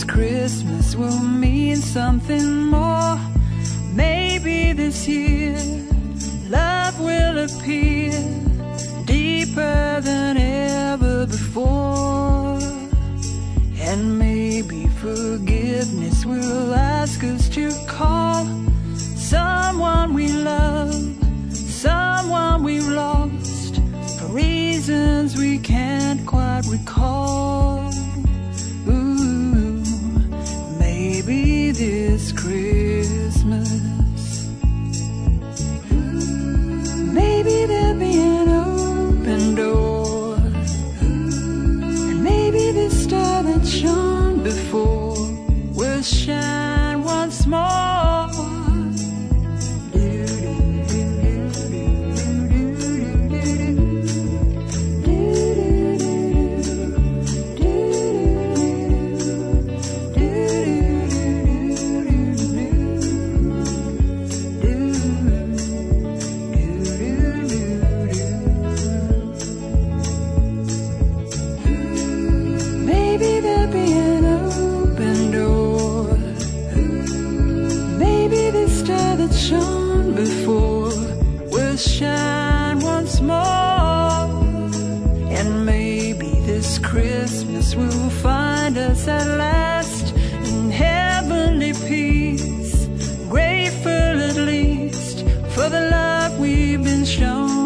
this Christmas will mean something more. Maybe this year love will appear deeper than ever before. And maybe forgiveness will ask us to call someone we love, someone we've lost, for reasons we can't quite recall. Ooh, maybe this Christmas, maybe there'll be an open door, and maybe the star that shone before will shine once more. Maybe there'll be an open door, maybe the star that shone before will shine once more. And maybe this Christmas will find us at last in heavenly peace, grateful at least for the love we've been shown.